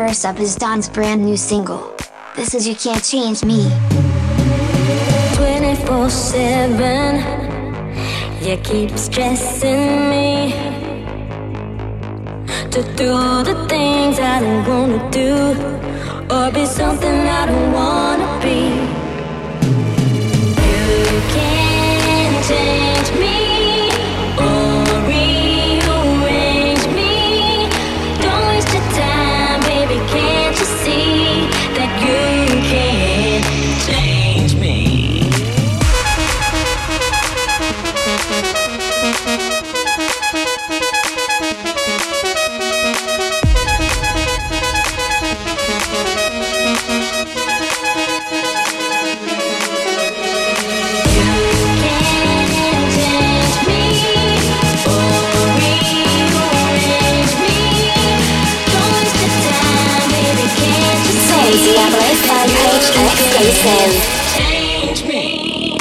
first up is Don's brand new single. This is You Can't Change Me. 24/7, you keep stressing me to do the things I don't wanna do, or be something I don't wanna be. You can't change me or rearrange me. Don't waste your time, baby, can't you see that you can't change me? Diablo fan page exclusive. Change me.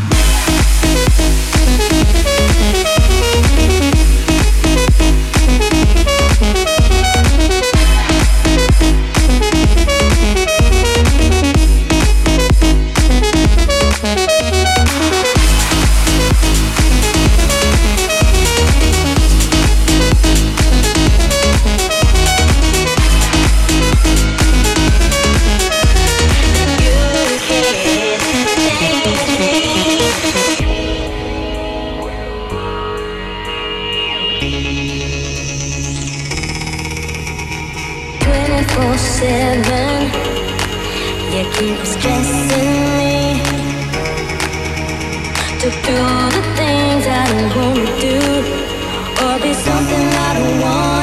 You keep stressing me to do the things I don't wanna do, or be something I don't want.